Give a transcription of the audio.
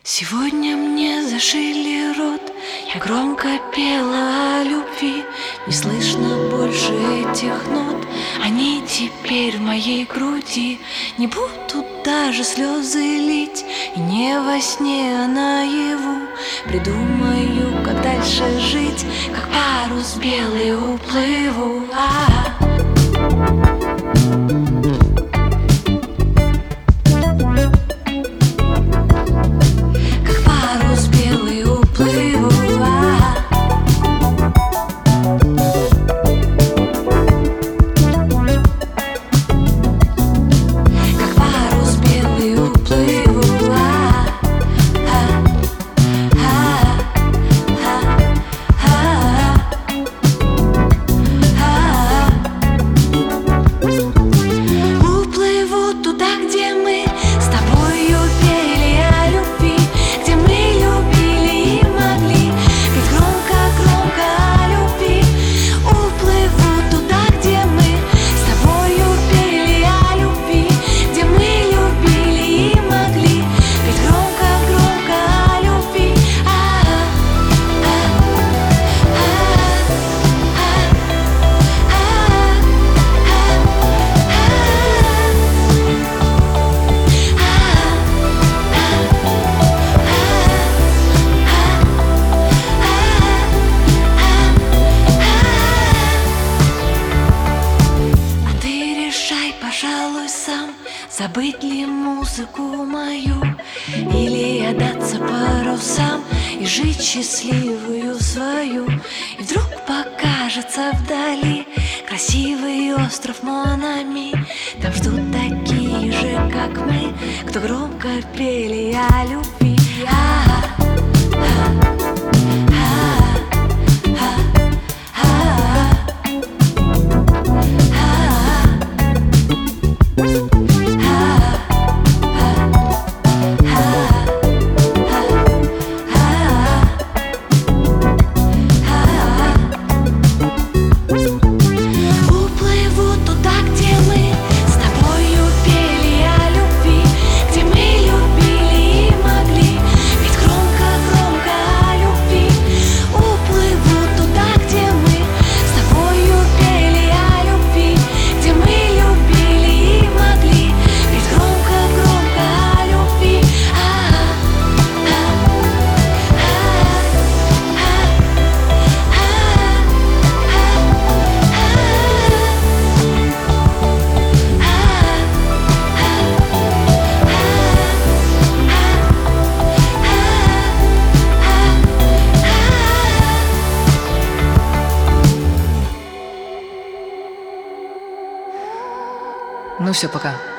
Сегодня мне зашили рот, я громко пела о любви. Не слышно больше этих нот, они теперь в моей груди. Не буду даже слезы лить, и не во сне, а наяву. Придумаю, как дальше жить, как парус белый уплыву. Пожалуй, сам забыть ли музыку мою, или отдаться парусам и жить счастливую свою. И вдруг покажется вдали красивый остров Монами. Там ждут такие же, как мы, кто громко пели о любви. Ну все, пока.